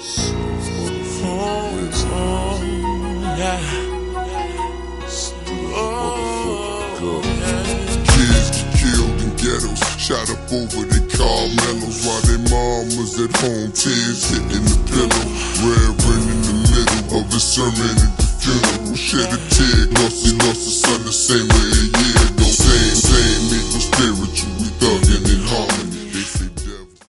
Kids get killed in ghettos, shot up over their Carmelos, while their mamas at home, tears hitting the pillow. Reverend in the middle of his sermon at the funeral, shed a tear, lost his son the same way a year ago. Same equal spiritual.